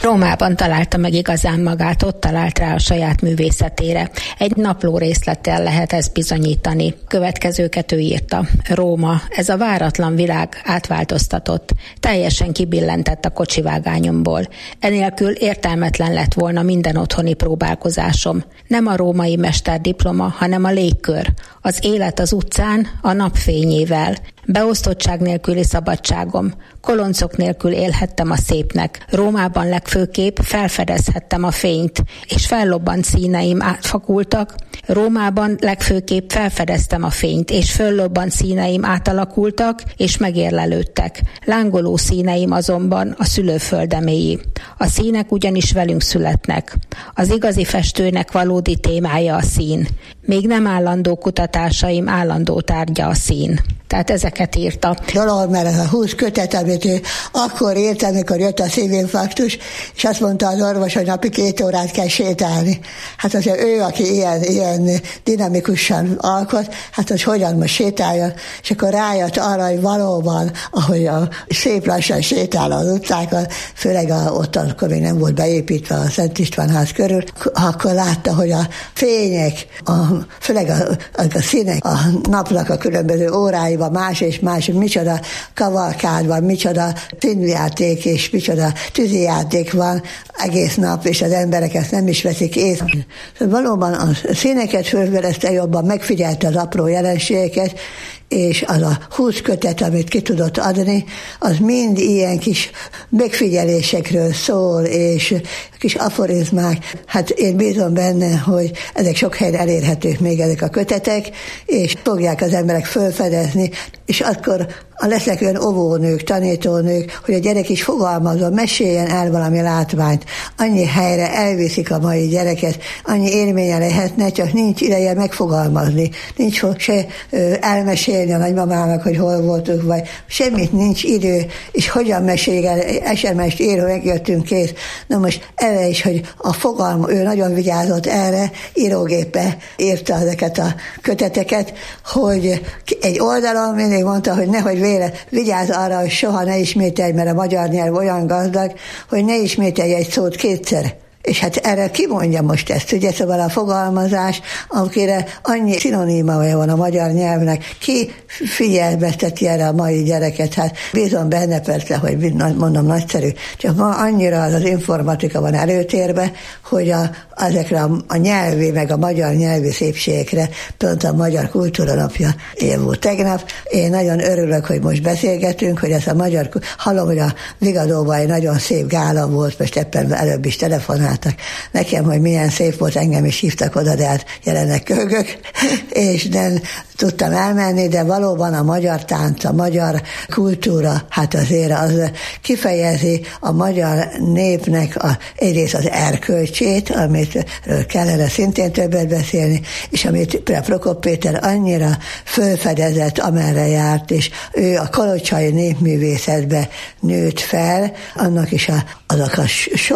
Rómában találta meg igazán magát, ott talált rá a saját művészetére. Egy napló részlettel lehet ezt bizonyítani. Következőket ő írta. Róma, ez a váratlan világ átváltoztatott. Teljesen kibillentett a kocsivágányomból. Enélkül értelmetlen lett volna minden otthoni próbálkozásom. Nem a római mesterdiploma, hanem a légkör. Az élet az utcán, a napfényével. Beosztottság nélküli szabadságom. Koloncok nélkül élhettem a szépnek. Rómában legfőképp felfedezhettem a fényt, és fellobbant színeim átfakultak. Rómában legfőképp felfedeztem a fényt, és föllobbant színeim átalakultak, és megérlelődtek. Lángoló színeim azonban a szülőföldeméi. A színek ugyanis velünk születnek. Az igazi festőnek valódi témája a szín. Még nem állandó kutatásaim állandó tárgya a szín. Tehát ezeket írta. Dolog, mert ez a húsz kötet, amit ő akkor írt, amikor jött a szívinfarktus, és azt mondta az orvos, hogy napi két órát kell sétálni. Hát az ő, aki ilyen, ilyen dinamikusan alkot, hát az hogyan most sétáljon, és akkor rájött arra, hogy valóban, ahogy a szép lassan sétál az utcákon, főleg a, ott akkor még nem volt beépítve a Szent István ház körül, akkor látta, hogy a fények, a, főleg a, a, a színek, a napnak a különböző órái, más és más, micsoda kavalkád van, micsoda színjáték és micsoda tűzijáték van egész nap, és az emberek ezt nem is veszik észre. Valóban a színeket fölfedezte jobban, megfigyelte az apró jelenségeket, és az a húsz kötet, amit ki tudott adni, az mind ilyen kis megfigyelésekről szól, és kis aforizmák. Hát én bízom benne, hogy ezek sok helyen elérhetők még ezek a kötetek, és fogják az emberek fölfedezni, és akkor lesznek olyan óvónők, tanítónők, hogy a gyerek is fogalmazza, meséljen el valami látványt. Annyi helyre elviszik a mai gyereket, annyi élménye lehetne, csak nincs ideje megfogalmazni. Nincs se elmesélni a nagymamának, hogy hol voltunk, vagy semmit nincs idő, és hogyan mesél el, es em es-t ír, hogy megjöttünk, kész. Na most erre is, hogy a fogalma, ő nagyon vigyázott erre, írógépe írta ezeket a köteteket, hogy egy oldalon mindig mondta, hogy nehogy véle, vigyázz arra, hogy soha ne ismételj, mert a magyar nyelv olyan gazdag, hogy ne ismételj egy szót kétszer. És hát erre ki mondja most ezt, ugye, szóval a fogalmazás, akire annyi szinonimája van a magyar nyelvnek, ki figyelmezteti erre a mai gyereket, hát bízom benne persze, hogy mondom nagyszerű, csak ma annyira az, az informatika van előtérbe, hogy a, ezekre a, a nyelvi, meg a magyar nyelvi szépségekre, pont a Magyar Kultúra Napja év volt tegnap. Én nagyon örülök, hogy most beszélgetünk, hogy ez a magyar, hallom, hogy a Vigadóban egy nagyon szép gála volt, most éppen előbb is telefonáltak nekem, hogy milyen szép volt, engem is hívtak oda, de hát jelenleg köhögök, és nem tudtam elmenni, de valóban a magyar tánc, a magyar kultúra, hát azért az kifejezi a magyar népnek a, egyrészt az erkölcsét, amit kellene szintén többet beszélni, és amit például Prokop Péter annyira fölfedezett, amerre járt, és ő a kalocsai népművészetbe nőtt fel, annak is a, azok a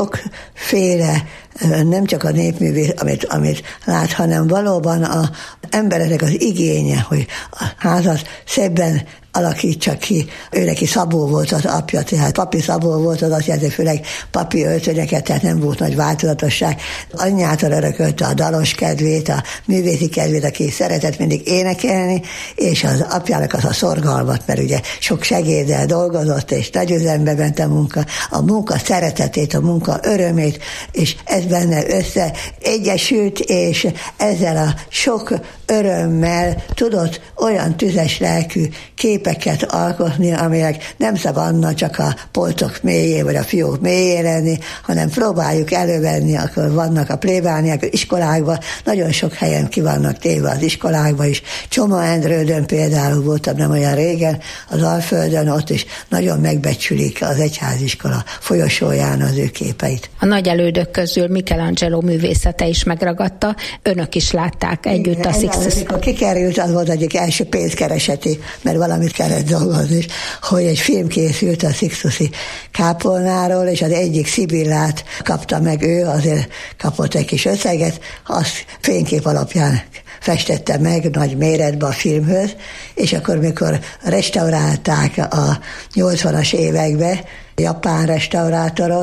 sokféle, nem csak a népművész, amit, amit lát, hanem valóban az embereknek az igénye, hogy a házat szebben alakítsa ki. Ő neki Szabó volt az apja, tehát Papi Szabó volt az apja, főleg papi öltönyeket, tehát nem volt nagy változatosság. Anyjától örökölte a dalos kedvét, a művészi kedvét, aki szeretett mindig énekelni, és az apjának az a szorgalmat, mert ugye sok segéddel dolgozott, és nagy üzembe ment a munka, a munka szeretetét, a munka örömét, és ez benne össze egyesült, és ezzel a sok örömmel tudott olyan tüzes lelkű képeket alkotni, amelyek nem szabadna csak a polcok mélyén, vagy a fiók mélyén lenni, hanem próbáljuk elővenni, akkor vannak a plébániák, iskolákban, nagyon sok helyen ki vannak téve az iskolákban is. Csoma-Endrődön például voltam nem olyan régen, az Alföldön, ott is nagyon megbecsülik az egyháziskola folyosóján az ő képeit. A nagy elődök közül Michelangelo művészete is megragadta, önök is látták együtt. Igen, a Sixtus. Amikor kikerült, az volt egyik első pénzkereseti, mert valamit kellett dolgozni, hogy egy film készült a Sixtusi kápolnáról, és az egyik Szibillát kapta meg ő, azért kapott egy kis összeget, azt fénykép alapján festette meg nagy méretben a filmhöz, és akkor, mikor restaurálták a nyolcvanas években, japán restaurátorok,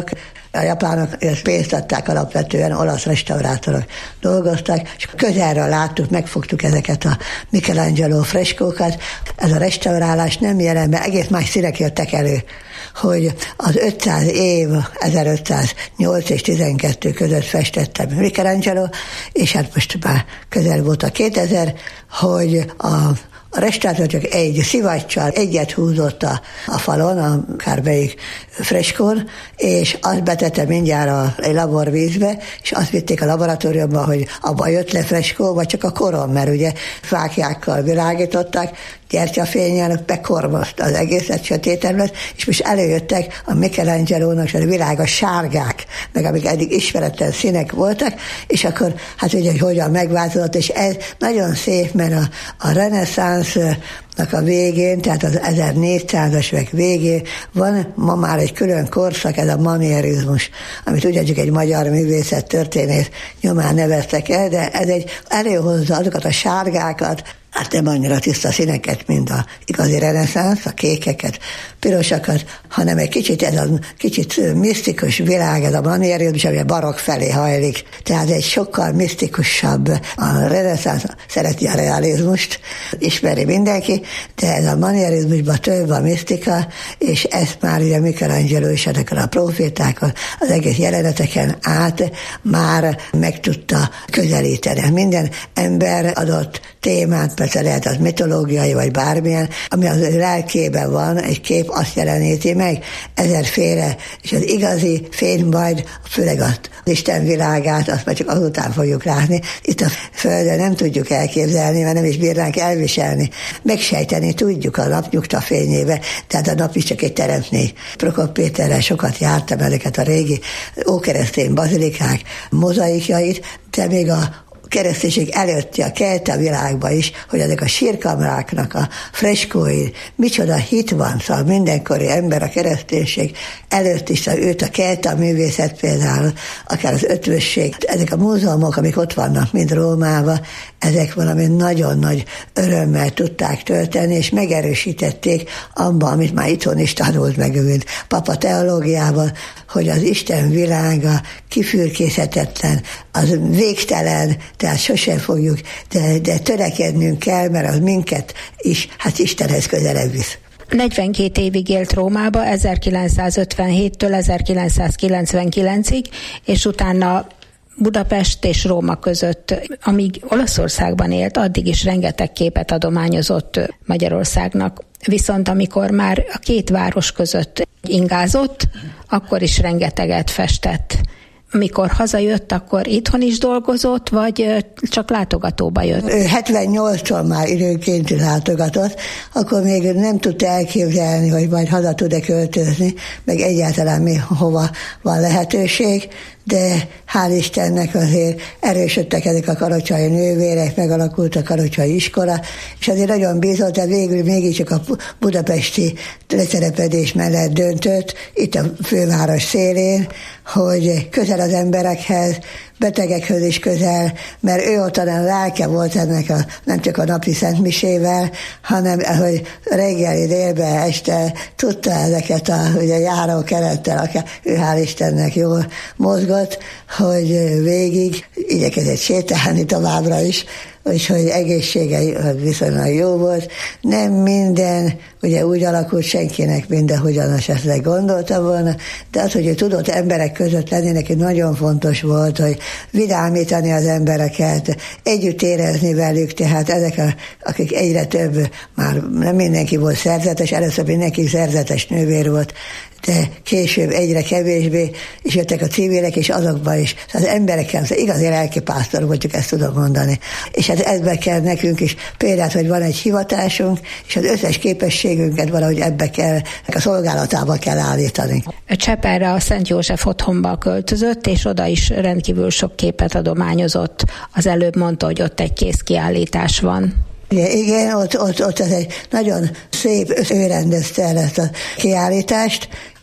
A japánok ezt pénzt adták, alapvetően olasz restaurátorok dolgoztak, és közelről láttuk, megfogtuk ezeket a Michelangelo freskókat. Ez a restaurálás nem jelent be, egész más színek jöttek elő, hogy az ötszáz év, ezerötszáznyolc és tizenkettő között festette Michelangelo, és hát most már közel volt a kétezer, hogy a A restaurátor csak egy szivacsal egyet húzott a, a falon, akármelyik freskón, és azt betette mindjárt a, egy laborvízbe, és azt vitték a laboratóriumba, hogy abban jött le freskó, vagy csak a koron, mert ugye fáklyákkal világították, gyertyafényen bekormozta az egészet, sötéten lett, és most előjöttek a Michelangelo-nak a világa sárgák, meg amik eddig ismeretlen színek voltak, és akkor hát ugye, hogy hogyan megváltozott, és ez nagyon szép, mert a, a reneszánsznak a végén, tehát az ezernégyszázas évek végén van ma már egy külön korszak, ez a manierizmus, amit ugyancsak egy magyar művészet történész nyomán neveztek el, de ez egy előhozza azokat a sárgákat, hát nem annyira tiszta színeket, mint a igazi reneszánsz, a kékeket, pirosakat, hanem egy kicsit ez a kicsit misztikus világ, ez a manierizmus, ami a barokk felé hajlik. Tehát egy sokkal misztikusabb. A reneszánsz szereti a realizmust, ismeri mindenki, de ez a manierizmusban több a misztika, és ezt már ugye Michelangelo is ezeken a profétákon, az egész jeleneteken át már meg tudta közelíteni. Minden ember adott témát, persze lehet az mitológiai, vagy bármilyen, ami az lelkében van, egy kép azt jeleníti meg, ezerféle, és az igazi fény majd, főleg az Isten világát, azt már csak azután fogjuk látni. Itt a Földön nem tudjuk elképzelni, mert nem is bírnánk elviselni. Megsejteni tudjuk a napnyugta fényébe, tehát a nap is csak egy teremtmény. Prokop Péterrel sokat jártam ezeket a régi ókeresztény bazilikák mozaikjait, de még a kereszténység előtti a kelte világban is, hogy ezek a sírkamráknak a freskói, micsoda hit van, szóval mindenkori ember a kereszténység előtt is, szóval őt a kelte művészet például, akár az ötvösség, ezek a múzeumok, amik ott vannak, mind Rómában, ezek valami nagyon nagy örömmel tudták tölteni, és megerősítették abban, amit már itthon is tanult meg, mint papa teológiában, hogy az Isten világa kifürkészhetetlen, az végtelen, tehát sosem fogjuk, de, de törekednünk kell, mert az minket is, hát Istenhez közelebb visz. negyvenkét évig élt Rómába, ezerkilencszázötvenhéttől ezerkilencszázkilencvenkilencig, és utána Budapest és Róma között, amíg Olaszországban élt, addig is rengeteg képet adományozott Magyarországnak. Viszont amikor már a két város között ingázott, akkor is rengeteget festett. Amikor hazajött, akkor itthon is dolgozott, vagy csak látogatóba jött? hetvennyolctól már időnként látogatott, akkor még nem tudta elképzelni, hogy majd haza tud-e költözni, meg egyáltalán mi hova van lehetőség, de hál' Istennek azért erősödtek ezek a kalocsai nővérek, megalakult a kalocsai iskola, és azért nagyon bízott, de végül mégiscsak a budapesti letelepedés mellett döntött, itt a főváros szélén, hogy közel az emberekhez, betegekhez is közel, mert ő ott a lelke volt ennek a, nem csak a napi szentmisével, hanem hogy reggeli, délbe, este tudta ezeket a ugye, járó kerettel, akár ő hál' Istennek jól mozgott, hogy végig igyekezett sétálni továbbra is, úgyhogy egészsége viszonylag jó volt. Nem minden, ugye úgy alakult senkinek mindenhogyan esetleg gondolta volna, de az, hogy ő tudott emberek között lenni, neki nagyon fontos volt, hogy vidámítani az embereket, együtt érezni velük, tehát ezek, a, akik egyre több, már nem mindenki volt szerzetes, először mindenki szerzetes nővér volt, de később egyre kevésbé, és jöttek a civilek, és azokban is. Az emberekkel, az igazi lelkipásztor voltunk, ezt tudom mondani. És hát ebbe kell nekünk is példát, hogy van egy hivatásunk, és az összes képességünket valahogy ebbe kell, a szolgálatába kell állítani. Cseperre a Szent József otthonba költözött, és oda is rendkívül sok képet adományozott. Az előbb mondta, hogy ott egy kézkiállítás van. Igen, igen, ott, ott, ott ez egy nagyon szép, ő rendezte el ezt a kiállítást,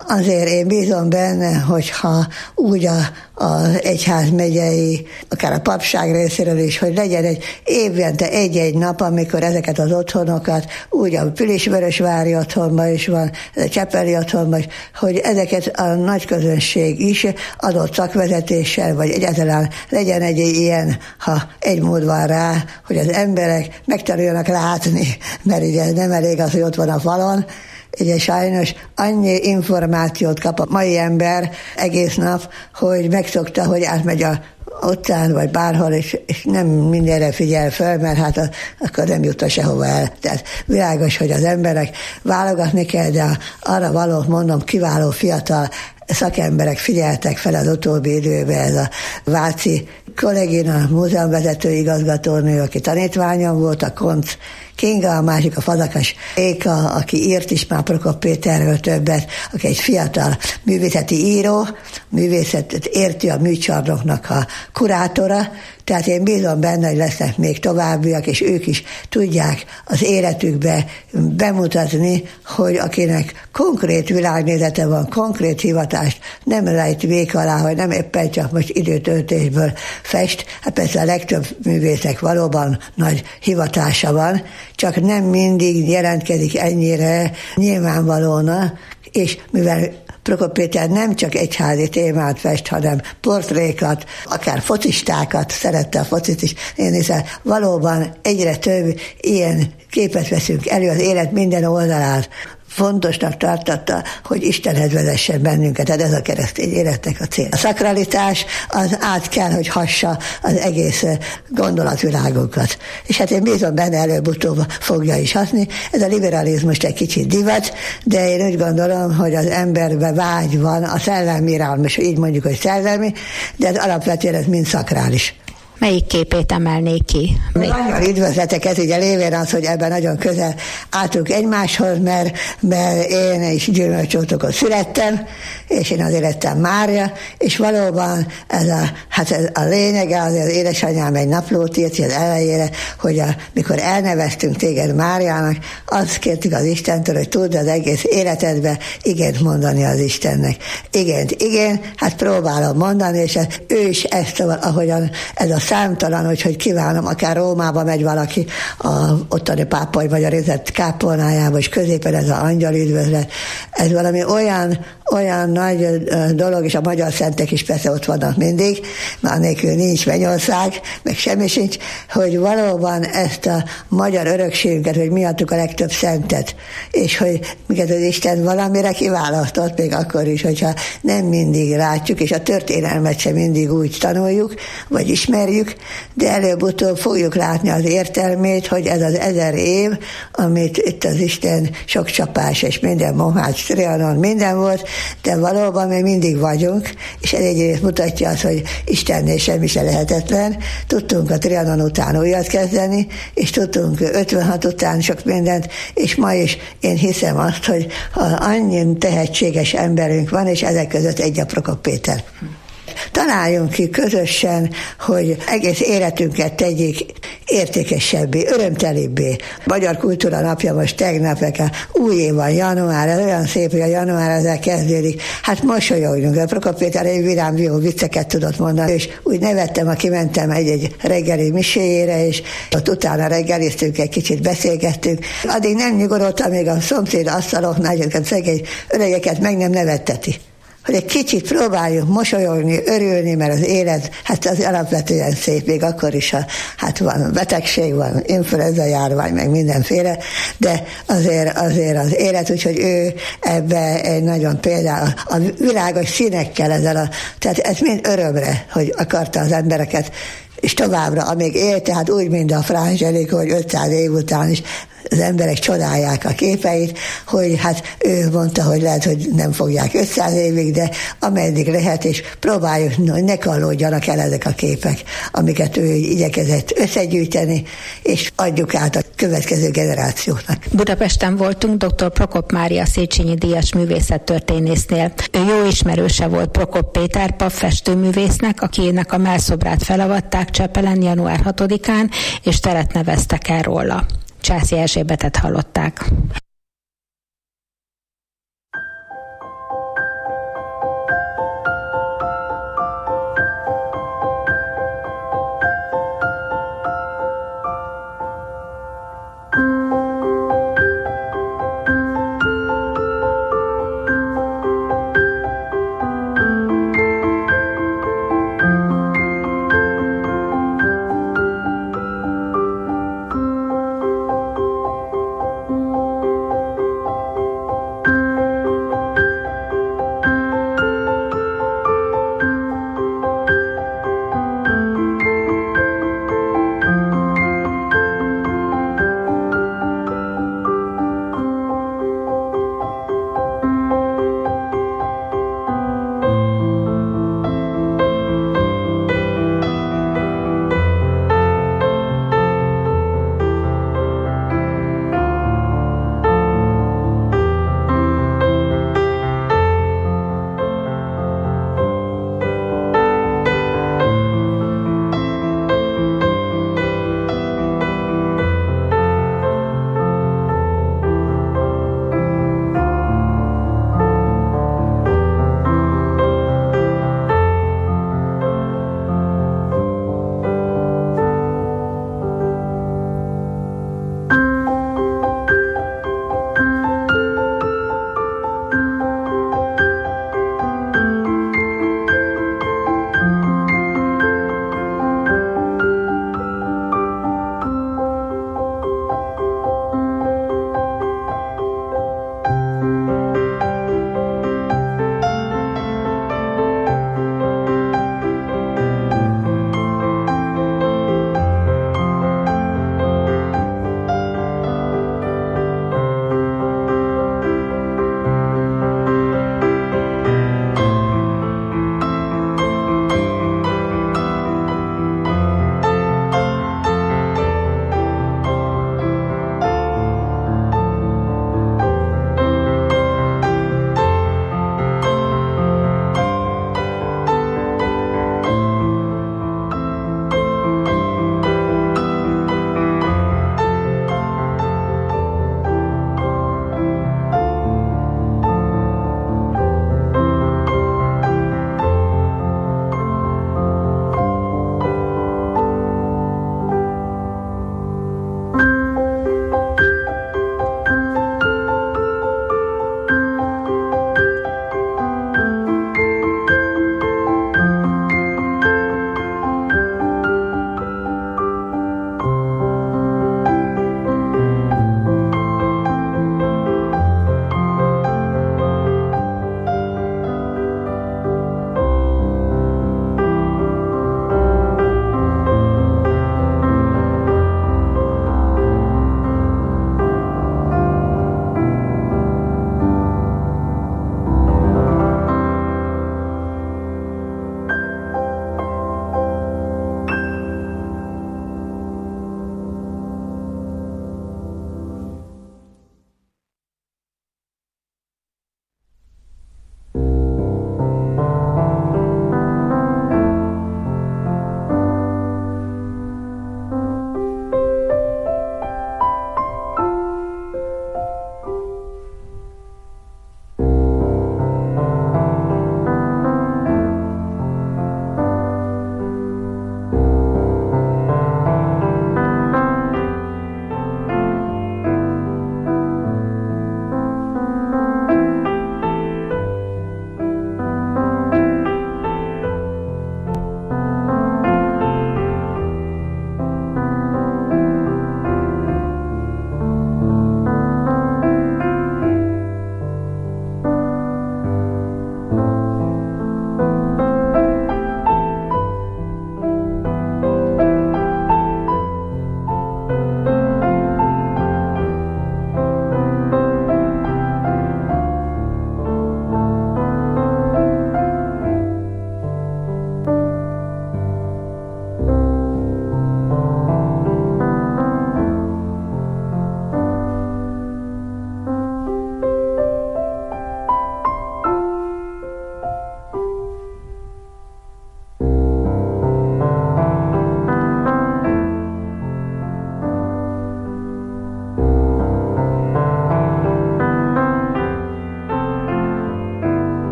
Azért én bízom benne, hogyha úgy a, az egyházmegyei, akár a papság részéről is, hogy legyen egy évente egy-egy nap, amikor ezeket az otthonokat, úgy a Pilisvörösvári otthonban is van, a Csepeli otthonban is, hogy ezeket a nagy közönség is adott szakvezetéssel, vagy egyáltalán legyen egy ilyen, ha egy mód van rá, hogy az emberek megtanuljanak látni, mert ugye nem elég az, hogy ott van a falon. Ugye sajnos annyi információt kap a mai ember egész nap, hogy megszokta, hogy átmegy a utcán, vagy bárhol, és, és nem mindenre figyel föl, mert hát a, akkor nem jut sehova el. Tehát világos, hogy az emberek válogatni kell, de arra való, mondom, kiváló fiatal szakemberek figyeltek fel az utóbbi időben, ez a Váci kollégina, múzeumvezető igazgatónő, aki tanítványom volt, a Konc Kinga, a másik a Fazakas Éka, aki írt is már Prokop Péterről többet, aki egy fiatal művészeti író, művészetet érti a műcsarnoknak a kurátora, tehát én bízom benne, hogy lesznek még továbbiak, és ők is tudják az életükbe bemutatni, hogy akinek konkrét világnézete van, konkrét hivatást nem rejt vék alá, hogy nem éppen csak most időtöltésből fest. Hát persze a legtöbb művésznek valóban nagy hivatása van, csak nem mindig jelentkezik ennyire nyilvánvalóan, és mivel Prokop Péter nem csak egyházi témát fest, hanem portrékat, akár focistákat, szerette a focit is, én hiszen valóban egyre több ilyen képet veszünk elő az élet minden oldalát. Fontosnak tartotta, hogy Istenhez vezessen bennünket, tehát ez a keresztény életnek a cél. A szakralitás az át kell, hogy hassa az egész gondolatvilágunkat. És hát én bízom benne, előbb-utóbb fogja is haszni. Ez a liberalizmus egy kicsit divat, de én úgy gondolom, hogy az emberben vágy van, a szellemi irányba, és így mondjuk, hogy szellemi, de ez alapvetően ez mind szakrális. Melyik képét emelnék ki? Nagyon üdvözleteket, ugye lévén az, hogy ebben nagyon közel álltunk egymáshoz, mert, mert én is Gyümölcsótokon születtem, és én azért lettem Mária, és valóban ez a, hát ez a lényege, azért az édesanyám egy naplót írt az elejére, hogy a, mikor elneveztünk téged Máriának, azt kértük az Istentől, hogy tudd az egész életedbe igent mondani az Istennek. Igent, igen, hát próbálom mondani, és ő is ezt, ahogyan ez a számtalan, hogy, hogy kívánom, akár Rómába megy valaki a ottani pápai magyarizett kápolnájába, és középen ez az angyal üdvözlet. Ez valami olyan, olyan nagy dolog, és a magyar szentek is persze ott vannak mindig, már nélkül nincs Mennyország, meg semmi sincs, hogy valóban ezt a magyar örökségünket, hogy mi adtuk a legtöbb szentet, és hogy minket az Isten valamire kiválasztott, még akkor is, hogyha nem mindig látjuk, és a történelmet sem mindig úgy tanuljuk, vagy ismerjük, de előbb-utóbb fogjuk látni az értelmét, hogy ez az ezer év, amit itt az Isten sok csapás és minden Mohács, Trianon, minden volt, de valóban még mindig vagyunk, és ez egyrészt mutatja azt, hogy Istennél semmi se lehetetlen. Tudtunk a Trianon után újat kezdeni, és tudtunk ötvenhat után sok mindent, és ma is én hiszem azt, hogy annyi tehetséges emberünk van, és ezek között egy a Prokop Péter. Találjunk ki közösen, hogy egész életünket tegyék értékesebbé, örömtelibbé. Magyar Kultúra Napja most tegnap, új év van, január, ez olyan szép, hogy a január ezzel kezdődik. Hát mosolyogjunk. A Prokop Péter egy vidám jó vicceket tudott mondani, és úgy nevettem, aki mentem egy-egy reggeli miséjére, és ott utána reggeliztünk, egy kicsit beszélgettünk. Addig nem nyugodott, amíg a szomszéd asztaloknál, ezeket szegény öregeket meg nem nevetteti. Hogy egy kicsit próbáljuk mosolyogni, örülni, mert az élet, hát az alapvetően szép, még akkor is, ha hát van betegség, van influenza járvány, meg mindenféle, de azért, azért az élet, úgyhogy ő ebbe egy nagyon például a világos színekkel ezzel a, tehát ez mind örömre, hogy akarta az embereket, és továbbra, amíg él, tehát úgy, mint a Frangélik, hogy ötszáz év után is az emberek csodálják a képeit, hogy hát ő mondta, hogy lehet, hogy nem fogják ötszáz évig, de ameddig lehet, és próbáljuk, hogy ne kallódjanak el ezek a képek, amiket ő igyekezett összegyűjteni, és adjuk át a következő generációknak. Budapesten voltunk dr. Prokop Mária Széchenyi díjas művészettörténésznél. Ő jó ismerőse volt Prokop Péter pap festőművésznek, akinek a mellszobrát felavatták Csepelen január hatodikán, és teret neveztek el róla. Császi Erzsébetet hallották.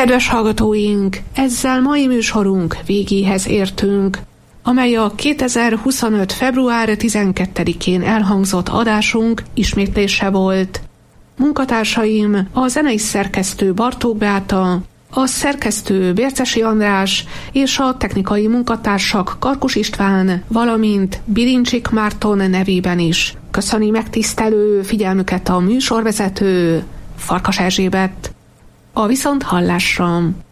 Kedves hallgatóink, ezzel mai műsorunk végéhez értünk, amely a kétezer-huszonöt. február tizenkettedikén elhangzott adásunk ismétlése volt. Munkatársaim a zenei szerkesztő Bartók Beáta, a szerkesztő Bércesi András és a technikai munkatársak Karkus István, valamint Birincsik Márton nevében is köszöni megtisztelő figyelmüket a műsorvezető Farkas Erzsébet. A viszonthallásra!